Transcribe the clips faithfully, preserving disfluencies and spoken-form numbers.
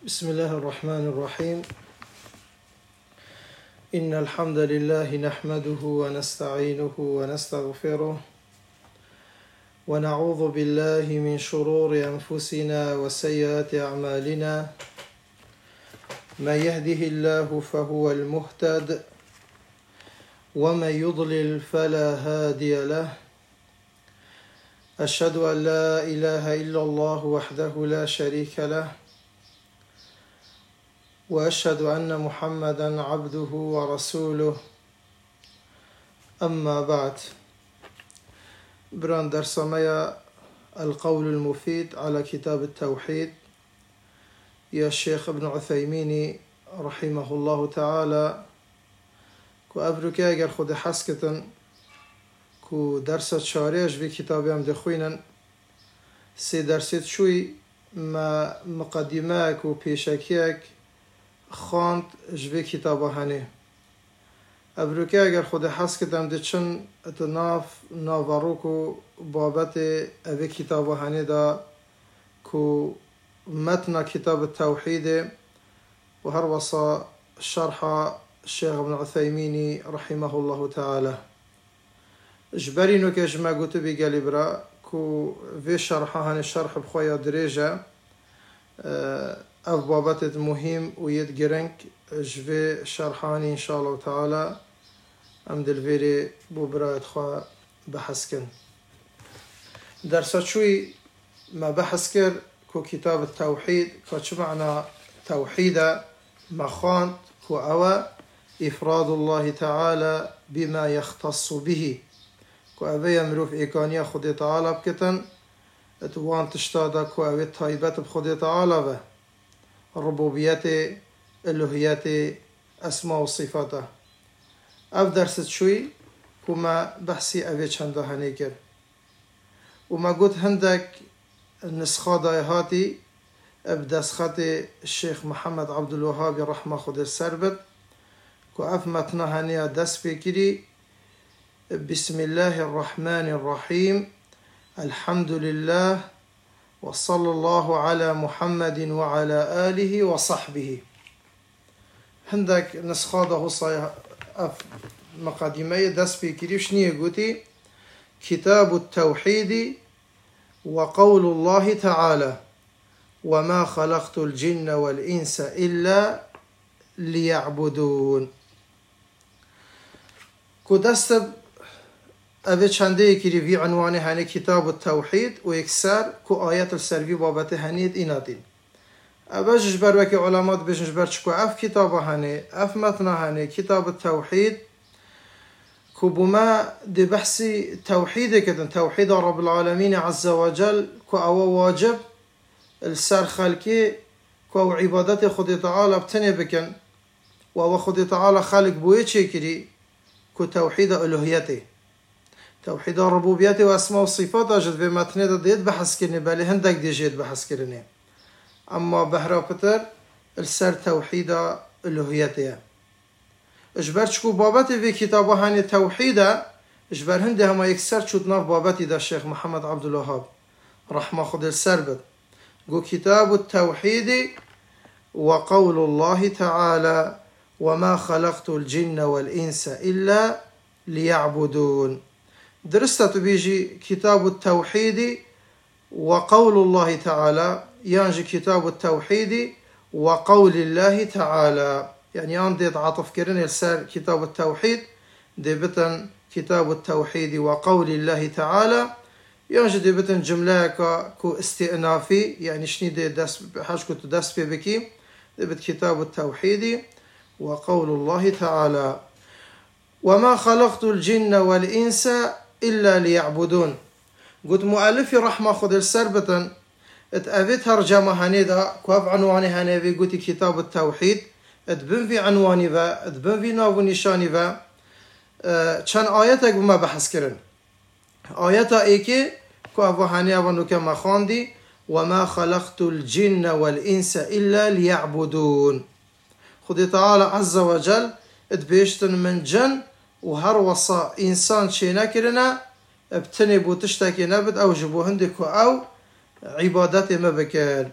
بسم الله الرحمن الرحيم. إن الحمد لله نحمده ونستعينه ونستغفره ونعوذ بالله من شرور أنفسنا وسيئات أعمالنا. من يهده الله فهو المهتد ومن يضلل فلا هادي له. أشهد أن لا إله إلا الله وحده لا شريك له، وأشهد أن محمدا عبده ورسوله. أما بعد، بران درسمي القول المفيد على كتاب التوحيد يا الشيخ ابن عثيمين رحمه الله تعالى. كو أبركي أجر خود حسكتن كو درس شاريش في كتابي هم دخوينن سي درسيت شوي ما مقدماك و بيشاكيك خاند جوی کتابه هنه ابروکه اگر خود حس کدم ده چن اتناف ناوروکو بابت اوی کتابه هنه دا کو متن کتاب التوحید و هر وصا شرح الشيخ ابن عثيمين رحمه الله تعالى. جبري نو که جمع گوتو بی گلی برا کو وی شرحه هنه شرح بخواه دریجه اف بابت مهم و ید گرنگ جوی شرحانی ان شاء الله تعالى ام دلویری بو برایت خواه بحث کن. درسا چوی ما بحث کر کو کتاب التوحید که چه معنی توحیده ما خواند کو او افراد الله تعالى بما يختص به کو او یمروف ایکانی خود تعالى بکتن اتوان تشتاده کو او تایبت بخود تعالى به ربوبيته الوهيته اسماء وصفاته. اف درست شوي كما بحثي اوي چنده هنه كر وما قلت هندك نسخة دايهاتي بدسخة الشيخ محمد عبد الوهاب رحمه خود السربت كو اف متنه هنه دس بكري. بسم الله الرحمن الرحيم، الحمد لله وصلى الله على محمد وعلى آله وصحبه. هندك نسخاده صيح مقدمة دس بكري شنية قوتي كتاب التوحيد وقول الله تعالى وما خلقت الجن والإنس إلا ليعبدون. كو دست اوه چنده که ریوی عنوانه هنه کتاب التوحید و اکثر که آیت السروی بابت هنید اینادین اوه جبر وکی علامات بشن جبر چکو اف کتاب هنه اف متنه هنه کتاب التوحید که بما دی بحثی توحیده کدن توحید رب العالمین عز وجل که اوه واجب السر خلقی که او عبادت خود تعالی بتنه بکن و اوه خود تعالی خلق بوی چه کری که توحید الوهیته توحيد الربوبيات واسماء وصفات اجد في متن ده ديت بحث كرني بالي هندك دي جيت بحث كرني. اما بهرا بتر السر توحيد الوهيته اجبر شكو بابتي في كتابه هاني توحيده اجبر هنده هما يكسر شو ناف بابتي ده الشيخ محمد عبد الوهاب رحمه خد السربت قو كتاب التوحيد وقول الله تعالى وما خلقت الجن والإنس إلا ليعبدون. درست بيجي كتاب التوحيد وقول الله تعالى ينجي كتاب التوحيد وقول الله تعالى يعني عندي عطف كرن السر كتاب التوحيد دي بتن كتاب التوحيد وقول الله تعالى ينجي دي بتن جملة كو استئنافي يعني شني دي دس حاج كنت دس في بكي دي بت كتاب التوحيد وقول الله تعالى وما خلقت الجن والإنس إلا ليعبدون. قلت مؤلفي رحمة خد السربة اتأبي ترجمة هنيدا كواب عنواني هنيبي قلت كتاب التوحيد اتبن في عنواني با اتبن في ناو نشاني با چند آياتك بما بحث كرن آياتا ايكي كواب هنيبا نكما خاندي وما خلقت الجن والإنس إلا ليعبدون. خد تعالى عز وجل اتبيشتن من جن وهر وصا إنسان شي نكرنا ابتني بو تشتكي نبد أو جبو هندكو أو عبادتي ما بكر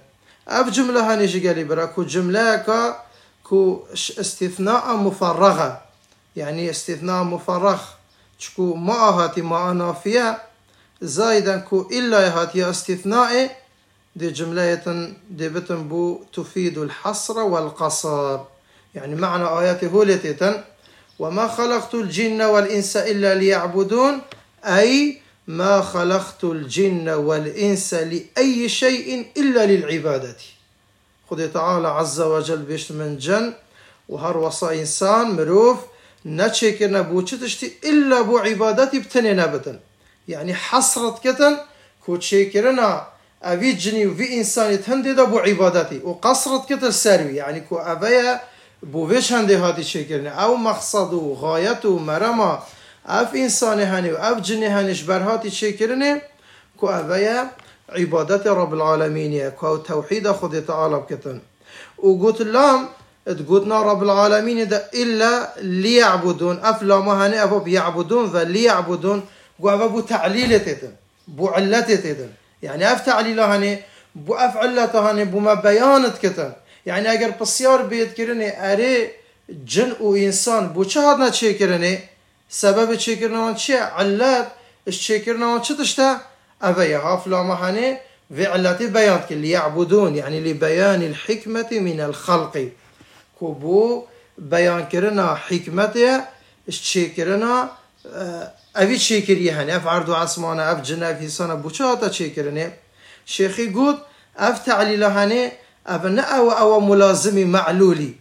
اف جملة هنيش قالي برا كو جملة كا كو استثناء مفرغة، يعني استثناء مفرغ شكو ما هاتي ما نافية زايدا كو إلا هاتي استثناء دي جملة دي بتن بو تفيد الحصر والقصر. يعني معنى آيات هولتين وما خلقت الجن والإنس إلا ليعبدون، أي ما خلقت الجن والإنس لأي شيء إلا للعبادة. خذ تعالى عز وجل بيش من جن وهر وصا إنسان مروف نتشكرنا بو تشتي إلا بو عبادتي بتننا بتن، يعني حصرت كتن كو تشكرنا أبي جني وفي إنسان يتهندد بو عبادتي، وقصرت كتن سروي يعني كو أبيا بو فيش هندي هاتي تشكرنا أو مقصد وغايته مرما اف انسان هني و اف جني هنيش برهاتي تشكرني كو أبيا عبادت رب العالمين كو توحيد خذ تعالى بكتن. وقلت لهم تقولنا رب العالمين ده إلا ليعبدون، اف لما هني ابو بيعبدون فليعبدون قو بو تعليل تتن بو علته تتن، يعني اف تعليله هني بو اف علته هني بو ما بيانت كتن. يعني اگر بسيار بيذكرني اري جن و انسان بو چه هادنا تشكرني سبب تشكرنا چه علت تشكرنا چه تشتا أبيا هافلا مهني في علتي بيان اللي يعبدون، يعني لبيان الحكمة من الخلق كوبو بيان كرنا حكمته تشكرنا أبي تشكري هني أف عرض عصمانة أف جنة في سنة بوشاتا تشكرني شيخي قد أف تعليل هني أبناء أو أو ملازمي معلولي،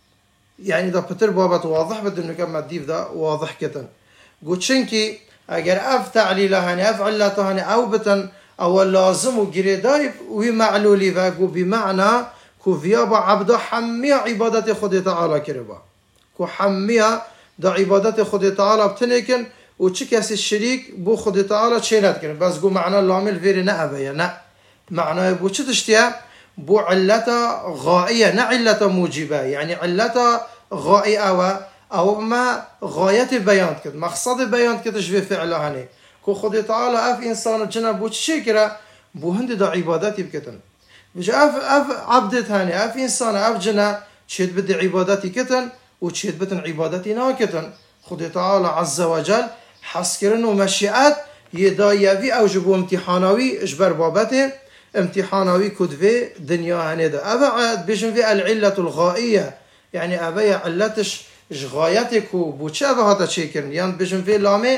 يعني إذا بتر بابت واضح بدنا كم الديف ده واضح كتن. قلت شنكي أجر أف تعليله هني أف علته هني أو بتن أو لازم وجريدايف ومعلولي فاقو بمعنى كو فيابا عبدا حمية عبادة خد تعالى كربا كو حمية دا عبادة خد تعالى بتنكن وتشكس الشريك بو خد تعالى تشينات كرب بس قو معنى اللامل فيري نأبيا نا معنى بو تشتيا بو علة غائية نا علة موجبة، يعني علة غائية أو أو ما غاية بيان كده مقصد بيان كده شوي فعله هني كو خد تعالى أف إنسان الجنة بو تشكره بو هند دا عبادتي بكتن بج أف أف عبدت هني أف إنسان أف جنة تشهد بدي عبادتي كتن وتشهد بدن عبادتي ناكتن. خد تعالى عز وجل حسكرن ومشيئات يدا يبي أوجبو امتحانوي إجبر بابته امتحانوي كدفي دنيا هندا أبعد بيجن في العلة الغائية، يعني أبيع علتش غايتك وبوشابه هذا شيكرن يعني بيجن في لامه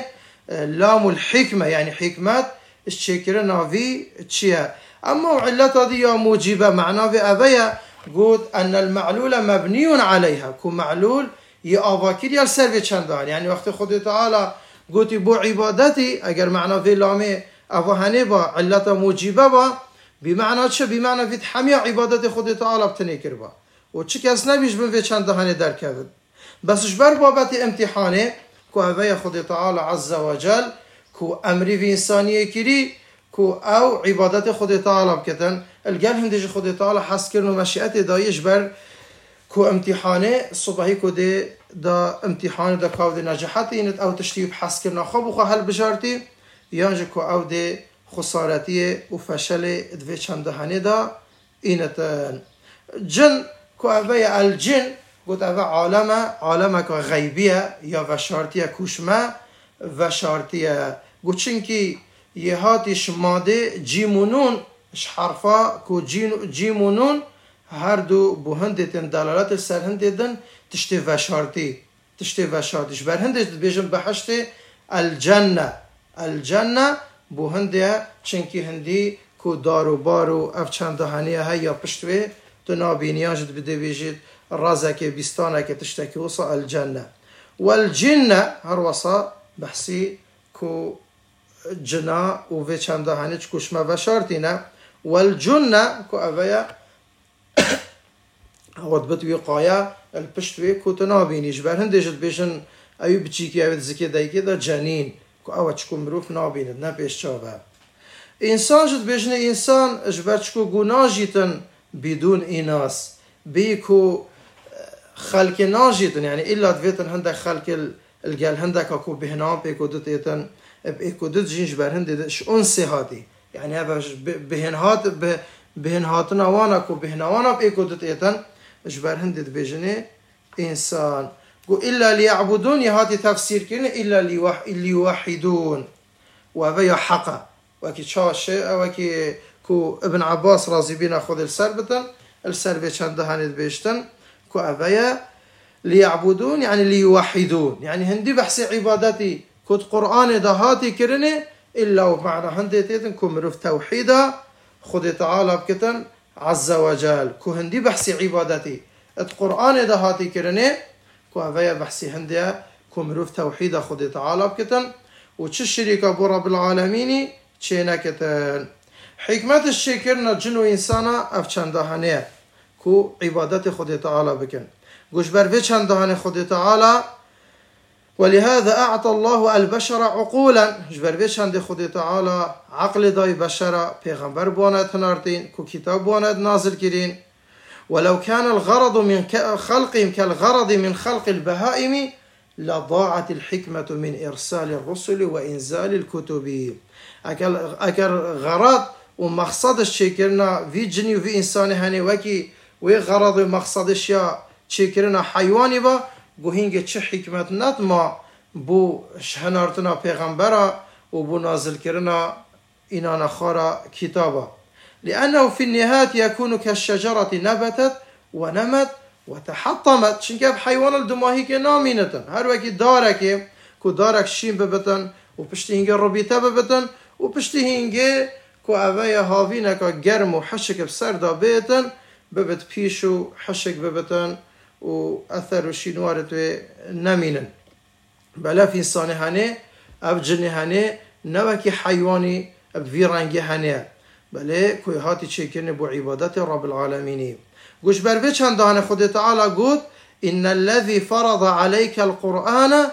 لام الحكمة، يعني حكمات الشيكرنا في تشيا. أما علة دي موجبة معناه في أبيع قد أن المعلول مبني عليها كو معلول يأباكر يالسر في چندان، يعني وقت خد تعالى قلت بو عبادتي أجر معناه في لامه أبا هنبا علة موجبة با بمعنى چه بمعنى في تحمية عبادة خد تعالى بتنكر با وچه كاس نبيش بن في چندان در كذب بس اجبر بابت امتحانه كو هذا خد تعالى عز وجل كو امري في انسانيه كري كو او عبادت خد تعالى بكتن القال هندج خد تعالى حس كرنو مشيئته دا يجبر كو امتحانه صبحي كو دي دا امتحان دا كاو دي نجاحتي انت او تشتيب حس كرنا خب وخ هل بجارتي يانج كو او دي خسارتي وفشل دفي چندهانه دا انت جن كو هذا الجن قلت هذا عالم عالمك غيبية يا وشارتية كوشمة وشارتية قلت شنكي يهاتش ماده جيمونون اش حرفا كو جيمونون هردو بوهندتن دلالات السرهنددن تشتي وشارتي تشتي وشارتش برهندش بيجن بحشتي الجنة الجنة بوهنده شنكي هندي كو دارو بارو اف چند هنيه هيا پشتوي تو نابينياجد بده بيجد رازك بيستانك تشتكي وصا الجنة والجنة هر وصا بحسي كو جنا وفي چنده هنيج كوشما وشارتينا والجنة كو أبايا هود بتوي قايا البشتوي كو تنابيني جبر هندجت بيشن أيو بچيكي أيو تزكي دايكي دا جنين كو أوا چكو مروف نابيند نبيش چاوه إنسان جد بيشن إنسان جبر چكو گناجيتن بدون إناس بيكو خلق ناجيتن يعني إلا دويتن هندك خلق الجال هندك أكو بهنام بيكو دتيتن بيكو دت جينج بر هند ش أنسي هادي يعني هذا بهنهات بهن هاتنا وانا كو بهنا وانا بإيكو دتيتن اجبر هندت بيجني إنسان قو إلا ليعبدون يهاتي تفسير كنا إلا ليوحدون وهذا حقا وكي شاء الشيء وكي كو ابن عباس رازي بينا خذ السربتن السربة چند هاند بيشتن كو أبايا ليعبدون يعني ليوحدون يعني هندي بحث عبادتي كود قرآن دهاتي كرني إلا ومعنى هندي تيتن كو مروف توحيدا خذ تعالى بكتن عز وجل كو هندي بحث عبادتي القرآن دهاتي كرني كو أبايا بحث هندي كو مروف توحيدا خذ تعالى بكتن وش الشريكة بو رب العالمين چينا كتن حكمة الشكرنا جنو إنسانا أفچندهانه كو عبادت خود تعالى بكن قوش بروي چندهانه خود تعالى ولهذا أعطى الله البشر عقولا قوش بروي چند خود تعالى عقل داي بشر پیغمبر بواند هناردين كو كتاب بواند نازل كرين ولو كان الغرض من خلقهم كالغرض من خلق البهائم لضاعت الحكمة من إرسال الرسل وإنزال الكتب أكر غرض ومقصد الشكرنا في جني وفي إنسان هني وكي وغرض ومقصد الشيء شكرنا حيواني با بوهينجة چه حكمت نتما بو شهنارتنا پیغمبرا وبو نازل كرنا إنانا خارا كتابا لأنه في النهاية يكون كالشجرة نبتت ونمت وتحطمت شنكاب حيوان الدماهيك نامينة هر وكي دارك كو دارك شين ببتن وبشتي ربيتا ببتن وبشتي هنگه كو اوه هاوینکا گرم و حشک بسر دا بیتن ببت پیشو حشک ببتن و اثر و شینوارت و نمینن بلا في انسان هنه او جنه هنه نوكي حيواني في رنگه هنه بلا كوي هاتي چكرنه بو عبادت رب العالمين قوش بروي چندهانه خود تعالى قد إن الذي فرض عليك القرآن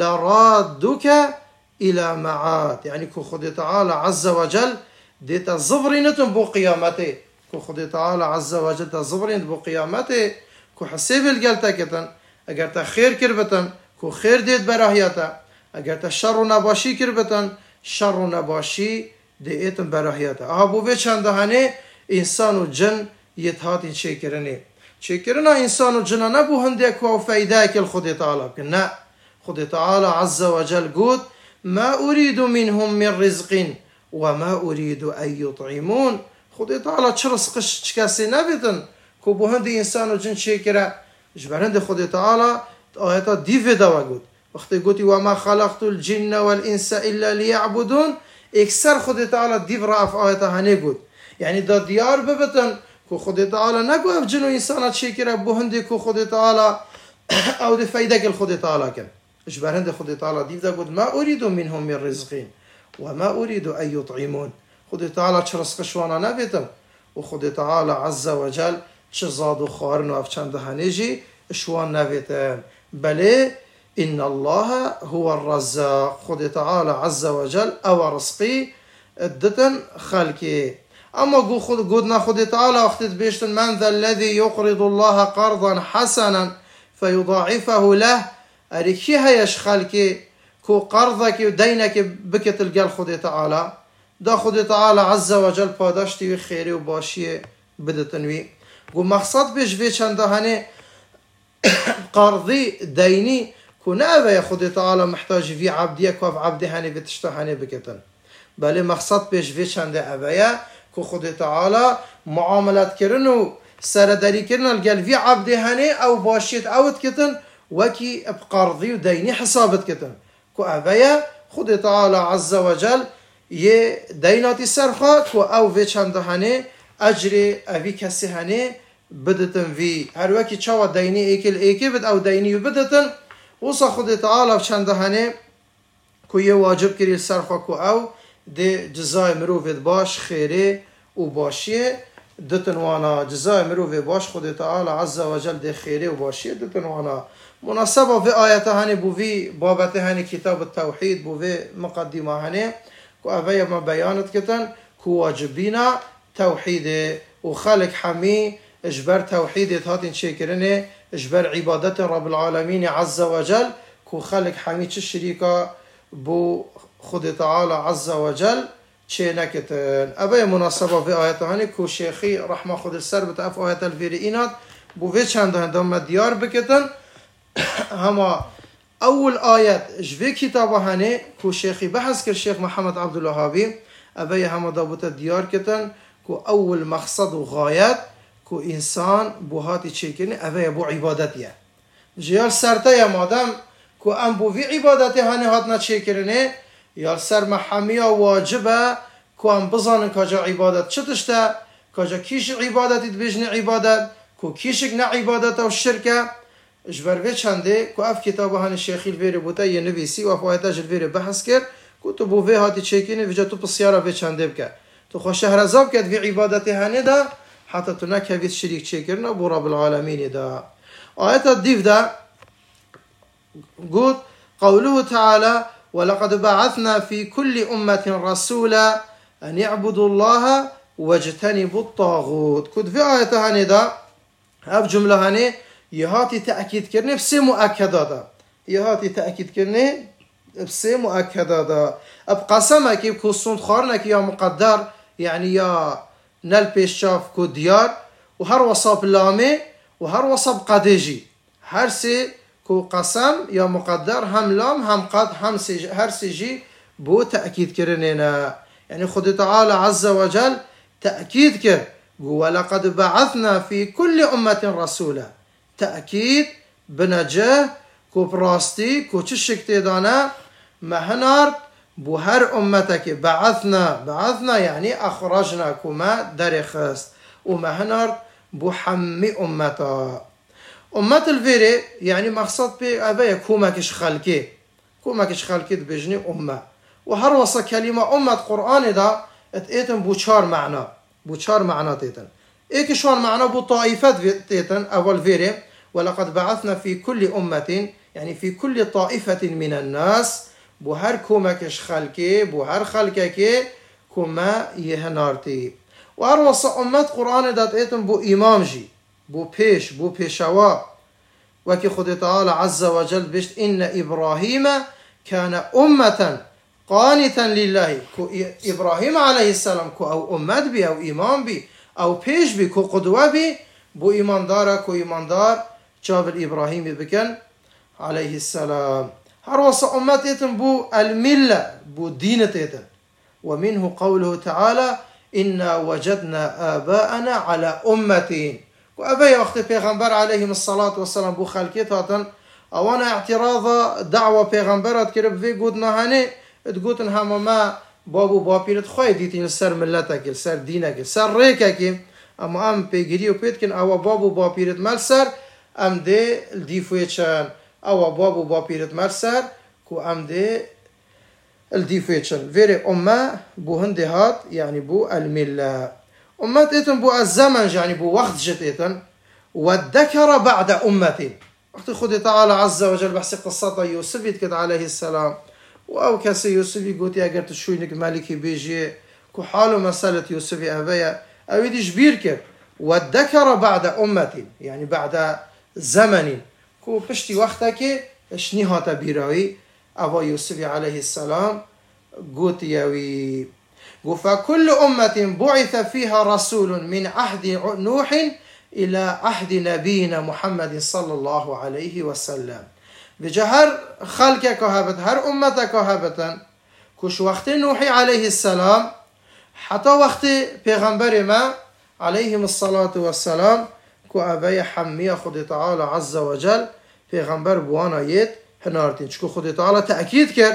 لرادك إلى معاد يعني كو خود تعالى عز وجل ديتا زفرينتن بو قيامته كو خود تعالى عز وجل تا زفرين بو قيامته كو حسيب القلتا كتن اگر تا خير كربتن كو خير ديت براهياتا اگر تا شر نباشي كربتن شر نباشي ديتن براهياتا اها بو بي چندهانه انسان و جن يتهاتين شكرنه شكرنا انسان و جن نبو هنده كو فايداك الخود تعالى نا خود تعالى عز وجل قد ما أريد منهم من رزق وما أريد أن يطعمون خود تعالى چرسقش چكاسي نبتن كو بو هندي إنسان و جن شكرا جبر هند خود تعالى آياتا ديفه دوا قد وقت قلت وما خلقت الجن والإنس إلا ليعبدون اكسر خود تعالى ديف رأف آياتا هنه قد يعني دا ديار ببتن كو خود تعالى نقو اف جن و إنسانات شكرا بو هندي كو خود تعالى او دي فايدك الخود تعالى كن جبر هند خود تعالى ديف دا قد ما أريد منهم من رزقين وما أريد أن يطعمون خود تعالى چرسق شوانا نبتن وخود تعالى عز وجل چزاد و خارن و افچنده هنجي شوان نبتن بله إن الله هو الرزاق خود تعالى عز وجل أو رزقي ادتن خلقي أما قدنا خود تعالى اختت بيشتن من ذا الذي يقرض الله قرضا حسنا فيضاعفه له أريكي هيش خلقي كو قرضك ودينك بكت القل خود تعالى دا خود تعالى عز وجل پاداشتي خيري وباشي بدتنوي قو مقصد بيش بي چنده هنه قرضي ديني كو نأبا يا خود تعالى محتاج في عبدية كو عبدي هنه بتشتا هنه بكتن بله مقصد بيش بي چنده أبايا كو خود تعالى معاملات كرنو سرداري كرن القل في عبدي هنه او باشيت اوت كتن وكي بقرضي وديني حسابت كتن كو أبايا خود تعالى عز وجل يه ديناتي سرخات كو او في چنده هنه اجري اوي كسي هنه بدتن في هر وكي چاوا ديني ايكل ايكي بد او ديني بدتن وصا خود تعالى چنده هنه كو يه واجب كري سرخا كو او دي جزاي مروفيد باش خيري وباشيه دتن وانا جزاي مروفيد باش خود تعالى عز وجل دي خيري وباشيه دتن وانا مناسبة في آياته هنه بو في بابته هنه كتاب التوحيد بو في مقدمة هنه كو أفايا ما بيانت كتن كو واجبينا توحيد وخالق حمي اجبر توحيد هاتين شكرنه اجبر عبادة رب العالمين عز وجل كو خالق حمي الشريكة بو خود تعالى عز وجل چه نکتن. اوه مناسبه في آیت هانی کو شیخی رحمه خود السر بتعف آیت الفیری اینات بوه چند هندام دیار بکتن. هما اول آیت جوی کتاب هانی کو شیخی بحث کر شیخ محمد عبدالوهابی اوه هما دابوت دیار کتن کو اول مقصد و غایت کو انسان بوهاتی چه کنی اوه بو عبادتیه. جیال سرته یا مادم کو ام بو وی عبادتی هانی هاتنا چه کرنه یا سر محمیه واجبه کو ام بزانن کجا عبادت چتشته کجا کیش عبادتی بجن عبادت کو کیشک نه عبادت و شرکه جبروی چنده کو اف کتاب هانی شیخی الویری بوده یه نویسی و افایتاج الویری بحث کرد کو تو بو وی هاتی چه کنی وجا تو پسیاره وی چنده بکه تو خوش شهرزاب کد وی عبادتی هانی ده حتى تنك هذه الشريك شكرنا أبو رب العالمين دا آيات الديف دا قلت قوله تعالى ولقد بعثنا في كل أمة رسولا أن يعبدوا الله واجتنبوا الطاغوت كنت في آيات هاني دا هف جملة هاني يهاتي تأكيد كرني بسي مؤكدة دا يهاتي تأكيد كرني بسي مؤكدة دا بقسمك بكسون خارنك يا مقدر يعني يا نل پیشاف کو دیار و هر وصاب لامه و هر وصاب قدیجی هر سه کو قسم یا مقدر هم لام هم قد هم سي هر سيجي بو تأكيد كرنينا يعني خد تعالى عز وجل تأكيد كر ولقد بعثنا في كل أمة رسولا تأكيد بنجاه کو براستي کو تشك تيدانا مهنارد بو هر امتك بعثنا بعثنا يعني اخرجنا كما درخست وما هنر بو حمي امتا امت الفيري يعني مقصد بي ابي كوماكش خلقي كوماكش خلقي بجني امه وهر وصا كلمه امه قران دا اتيتن بو چار معنى بو چار معنى تيتن ايك شلون معنى بو طائفات تيتن اول فيري ولقد بعثنا في كل امه يعني في كل طائفه من الناس بو هر کومکش خلقی بو هر خلقکی کوما یهنارتی و هر وصا امت قرآن داد ایتم بو امام جی بو پیش بو پیشوا وكي خد تعالى عز وجل بشت إن إبراهيم كان أمة قانتا لله كو إبراهيم عليه السلام كو أو أمت بي أو إمام بي أو بيش بي كو قدوة بي بو إيمان دار كو إيمان دار جابر إبراهيم بكن عليه السلام هر وصا أمت يتن بو الملة بو دين تيتن ومنه قوله تعالى إنا وجدنا آباءنا على أمتين وأبي وقت پیغمبر عليهم الصلاة والسلام بو خلقيت هاتن أوانا اعتراض دعوة پیغمبرات كرب في قود نهاني تقولن هما ما بابو بابيرت خوي ديتين سر ملتك سر دينك سر ريكك أما أم بيجري وبيتكن أو بابو بابيرت ملسر أم دي الديفويتشان أو بابو بابيرت ملسر كو أم دي الديفويتشان فيري أما بو هندي هات يعني بو الملة أمت إتن بو الزمن يعني بو وقت جت إتن والذكر بعد أمة وقت خد تعالى عز وجل بحث قصة يوسف يتكد عليه السلام وأو كاسي يوسف يقول يا قرت شوينك مالكي بيجي كو حاله مسألة يوسف أبايا أو يدي جبير كر والذكر بعد أمة يعني بعد زمن كو بشتي وقتك اشنيها تبيراوي أبا يوسف عليه السلام قوت ياوي فكل أمة بعث فيها رسول من عهد نوح إلى عهد نبينا محمد صلى الله عليه وسلم بجهر خلق كهابت هر أمة كهابتا كش وقت نوح عليه السلام حتى وقت پیغمبر ما عليهم الصلاة والسلام كو أبي حمية خد تعالى عز وجل پیغمبر بوانا يد هنارتين شكو خد تعالى تأكيد كر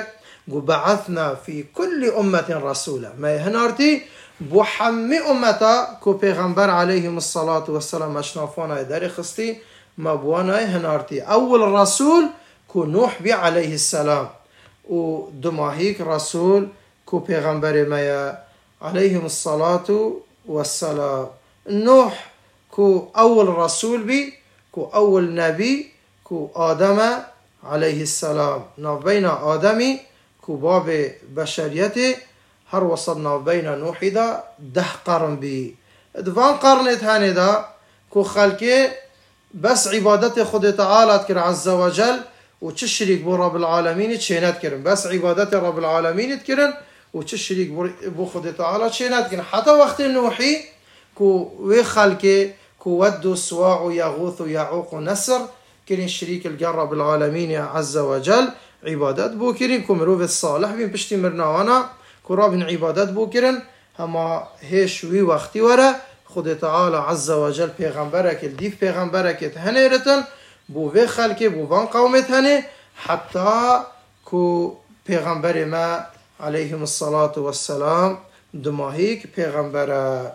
بعثنا في كل أمة رسولا ما هنارتي بحمي أمتا كو پیغمبر عليهم الصلاة والسلام اشنافانا داري خستي ما بوانا هنارتي أول رسول كو نوح بي عليه السلام و دماهيك رسول كو پیغمبر ما عليهم الصلاة والسلام نوح كو أول رسول بي كو أول نبي كو آدم عليه السلام نبينا آدمي كو باب بشريته هر وصلنا بين نوح دا ده قرن بي دوان قرنت هاني دا كو خلقه بس عبادت خود تعالى تكر عز وجل وتشريك بو رب العالمين تشينات كرن بس عبادت رب العالمين تكرن وچه شريك بو خود تعالى چه ندكن حتى وقت نوحي كو وي خلقه كو ود سواع ويغوث ويعوق ونسر كرين شريك القرب العالمين عز وجل عبادات بو كرين كو مروف الصالح بين بشتي مرناوانا كو رابن عبادات بو كرين هما هيش وي وقتي ورا خود تعالى عز وجل پیغمبرك الديف پیغمبرك هنيرتن بو وي خلقه بو وان قومت هني حتى كو پیغمبر ما عليهم الصلاة والسلام دماهيك پیغمبره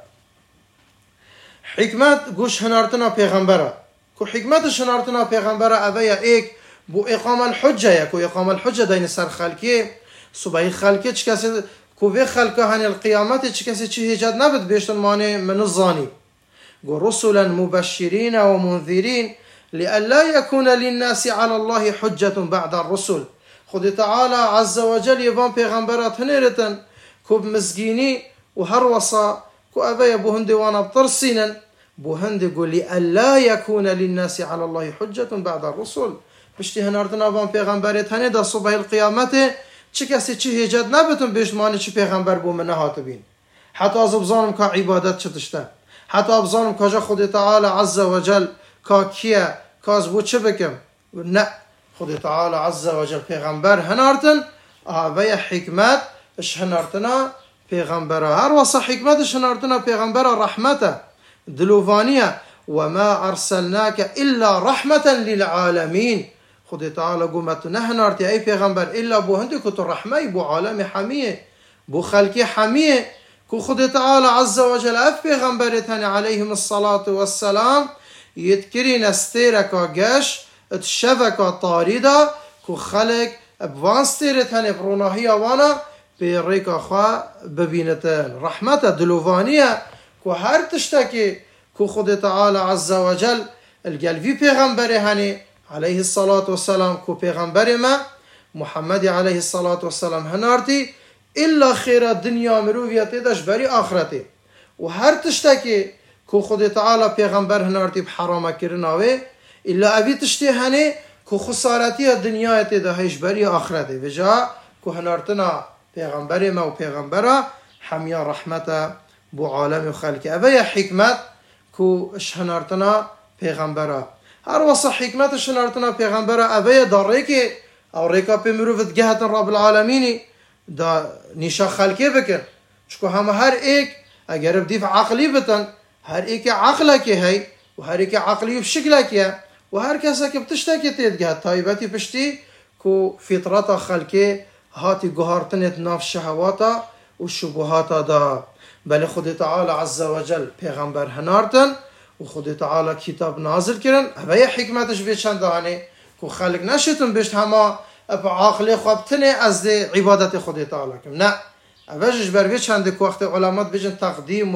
حكمت گوش هنارتنا پیغمبره كو حكمت هنارتنا پیغمبره اوه ایک بو اقام الحجه كو اقام الحجه دين سر خلقه صبح خلقه چه کسی كو في خلقه هن القيامت چه کسی چه هجد نبد بيشتن ماني من الظاني قو رسلا مبشرين ومنذرين لألا يكون للناس على الله حجة بعد الرسل خود تعالى عز وجل يبان پیغمبرات هنيرتن كو بمزگيني وهروصا كو أبايا بوهند وانا بطرسينا بوهند قول لألا يكون للناس على الله حجة بعد الرسل بشتي هناردنا بان پیغمبرات هنيدا صبح القيامته چه کسی چه هجد نبتون بيشت ماني چه پیغمبر بو منه هاتبين حتى از ابزانم که عبادت چتشتن حتى ابزانم که جا خود تعالى عز وجل که کیا که از بو چه بکم نه خود تعالى عز وجل پیغمبر هنارتن آوه حکمت اش هنارتنا پیغمبر هر وصا حکمت اش هنارتنا پیغمبر رحمته دلوفانیه وما ارسلناك الا رحمة للعالمين خود تعالى قومت نهنارتي اي پیغمبر الا بو هندي كتو رحمه بو عالم حميه بو خلقي حميه كو خود تعالى عز وجل اف پیغمبرتن عليهم الصلاة والسلام يتكرين استيركا قش اتشفكا طاردا كو خلق ابوان ستيرتن بروناهيا وانا بيريكا خوا ببينتن رحمة دلوفانية كو هر تشتكي كو خود تعالى عز وجل القلبي پیغمبر هني عليه الصلاة والسلام كو پیغمبر ما محمد عليه الصلاة والسلام هنارتي إلا خير الدنيا مروفيته داش بري آخرته وهر تشتكي كو خود تعالى پیغمبر هنارتي بحرام كرناوه إلا أبي تشتي هني كو خسارتي الدنيا تدهش بري آخرته وجاء كو هنارتنا پیغمبر ما و پیغمبر حميا رحمته بو عالم خلق أبي حكمت كو اش هنارتنا پیغمبره هر وصح حكمت اش هنارتنا پیغمبره أبي داريكي او ريكا بمروفت جهة رب العالمين دا نيشا خلقه بكن شكو هم هر ايك اگر بديف عقلي بتن هر ايك عقلك هي وهر ايك عقلي بشكلك يا وهر كسك بتشتكي تيدجه طيبتي بشتي كو فطرة خلقه هاتي قهارتنت ناف شهواتا والشبهاتا دا بل خود تعالى عز وجل پیغمبر هنارتن وخود تعالى كتاب نازل كرن هبايا حكمتش بيشان دهاني كو خلق نشتن بشت هما بعقل خوابتنه از عبادت خود تعالى كم نا اوجش بر بيش عندك وقت علماء بيجن تقديم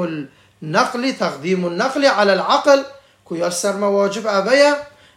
النقل تقديم النقل على العقل كو يسر مواجب ابيا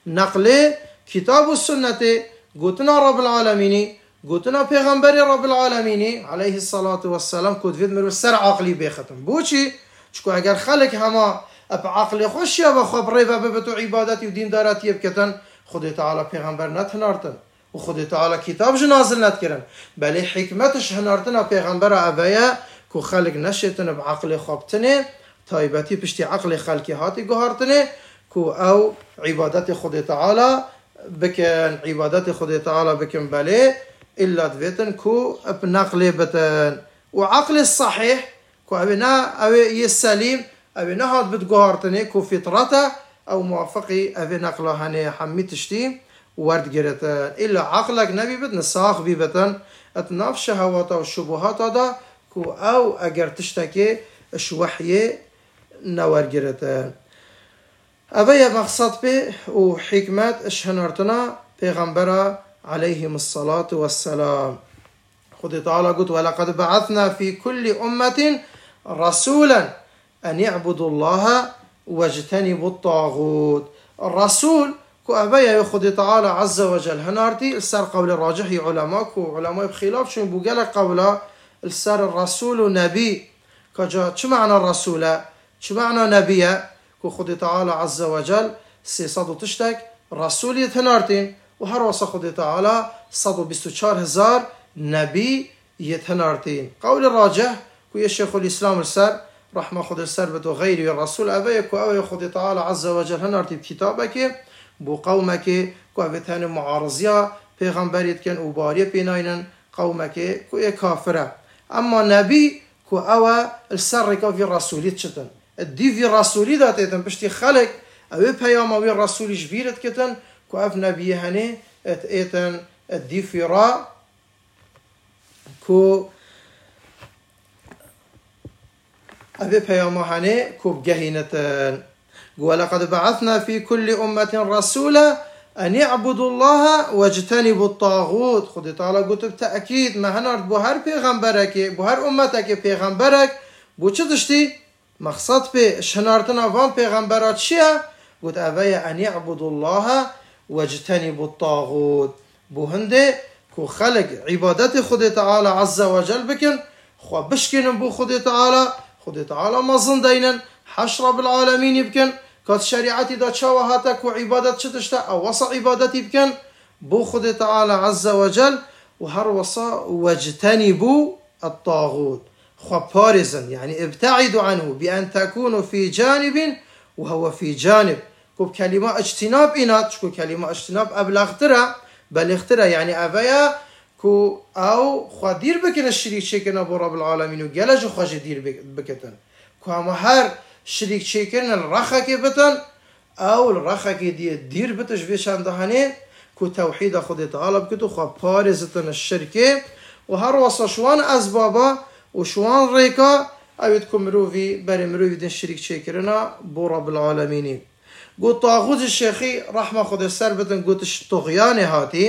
نقل كتاب السنة قوتنا رب العالمين قوتنا پیغمبر رب العالمين عليه الصلاة والسلام كود فيد مرو سر عقلي بيختم بوشي شكو اگر خلق هما بعقل خوش يا بخوب ريبا ببتو عبادتي ودين داراتي بكتن خود تعالى پیغمبر نتنارتن وخود تعالى كتاب نازل نتكرن بل حكمتش هنارتنا پیغمبر ابايا كو خلق نشتن بعقل خوابتنه طيبتي بشتي عقل خلقي هاتي قهارتنه كو او عبادت خود تعالى بكن عبادت خود تعالى بكن بلي الا دويتن كو بنقل بتن وعقل الصحيح كو ابنا او يسليم ابنا هاد بتقهارتنه كو فطرته او موافقي ابي نقله هني حمي تشتي ورد گرتن الا عقلك نبي بد نساخ بي بتن اتناف شهوات و شبهات دا كو او اگر تشتكي شوحيه نور گرتن ابي مقصد به و حكمت اشهنرتنا پیغمبر عليهم الصلاة والسلام خد تعالى قلت ولقد بعثنا في كل أمة رسولا أن يعبدوا الله واجتنبوا الطاغوت الرسول كو أبايا يخد تعالى عز وجل هنارتي السر قول الراجح علماء كو علماء بخلاف شو بقال قولا السر الرسول نبي كجا شو معنى الرسول شو معنى نبي كو خد تعالى عز وجل سي صدو تشتك رسولية هنارتين وهر وصا خد تعالى صدو بستو چار هزار نبي يتهنارتين قول الراجح كوي الشيخ الإسلام السر رحمه خود السر بتو غيري الرسول أبيك وأوي خود تعالى عز وجل هنارتي بكتابك بو قومك كو أبتهن معارضيا پیغمبريت كان وبارية بيناينن قومك كوي كافرة أما نبي كو أوى السر كو في الرسولي تشتن الدي في الرسولي داتيتن بشتي خلق أوي بياما وي الرسولي جبيرت كتن كو أف نبي هني اتيتن الدي في را كو أبي بياما هني كو بجهينتن ولقد بعثنا في كل أمة رسولا أن يعبدوا الله واجتنبوا الطاغوت خدي تعالى قلت بتأكيد ما هنرد بهر پیغمبرك بهر أمتك پیغمبرك بو چه دشتي مقصد به شنارتنا وان پیغمبرات چیه قلت أبايا أن يعبدوا الله واجتنبوا الطاغوت بو هنده كو خلق عبادت خدي تعالى عز وجل بكن خو بشكن بو خدي تعالى خدي تعالى ما زندينن حشر بالعالمين يبكن كات شريعتي دا شواهاتك وعبادت شتشتا أو وصا عبادتي بكن بو خد تعالى عز وجل وهر وصا واجتنبوا الطاغوت خو بارزن يعني ابتعدوا عنه بأن تكونوا في جانب وهو في جانب كو كلمة اجتناب إنات شكو كلمة اجتناب أبلغترا بلغترا يعني أبايا كو أو خو دير بكن الشريك شكنا بو رب العالمين وقالج خوش دير بكتن كو هم هر شريك شيكن الرخك بتن او الرخك دي دير بتش بيشان دهني كو توحيد خود تعالى بكتو خو بارزتن الشركه وهر وصشوان اسبابا وشوان ريكا ايتكم مروفي بري مروفي دين شريك شيكرنا بو رب العالمين قو طاغوت الشيخي رحمه خود السر بتن قوت طغيان هاتي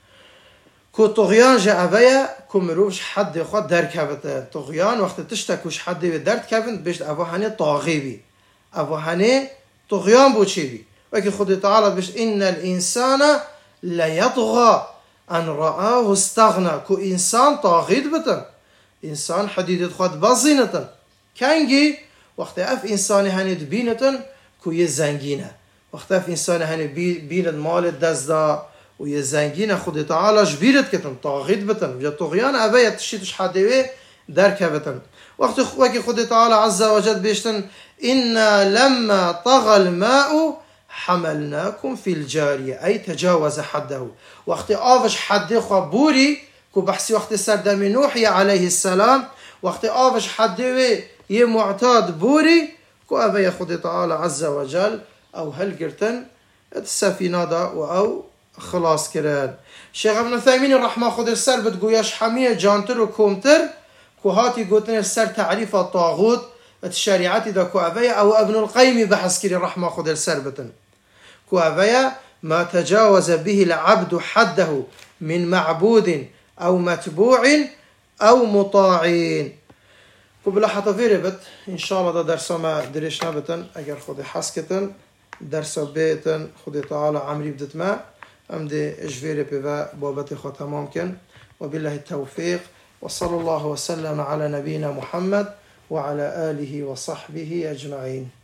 كو طغيان جا أبايا كو مروفش حد خود در كابت طغيان وقت تشتكوش حد درد كابن بيشت أبو هاني طاغي بي أبو هاني طغيان بو چي بي وكي خود تعالى بيشت إن الإنسان لا يطغى أن رآه استغنى كو إنسان طاغيد بتن إنسان حديد خود بزينتن كانجي وقت أف إنسان هاني دبينتن كو يزنجينه وقت أف إنسان هاني بيند مال دزدا ويا زنجين خد تعالى جبيرت كتن طاغيت بتن ويا طغيان أبايا تشيتش حدوي درك بتن وقت وكي خد تعالى عز وجل بيشتن إنا لما طغى الماء حملناكم في الجارية أي تجاوز حده وقت آفش حد خبوري كو بحسي وقت سردم نوحي عليه السلام وقت آفش حدوي يمعتاد بوري كو أبايا خد تعالى عز وجل أو هل قرتن السفينة دا أو خلاص كران شيخ ابن عثيمين رحمه خود السر بتقوياش حمية جانتر وكومتر كو هاتي قوتن السر تعريف الطاغوت الشريعة دا كو أبايا أو ابن القيم بحث كري رحمه خود السر بتن كو أبايا ما تجاوز به العبد حده من معبود أو متبوع أو مطاعين كو بلا حتفيري بت إن شاء الله دا درسا ما دريشنا بتن أجر خود حسكتن درسا بيتن خود تعالى عمري بدت ما أمدي إجفيري بذا بابتي خو تمام كن وبالله التوفيق وصلى الله وسلم على نبينا محمد وعلى آله وصحبه أجمعين.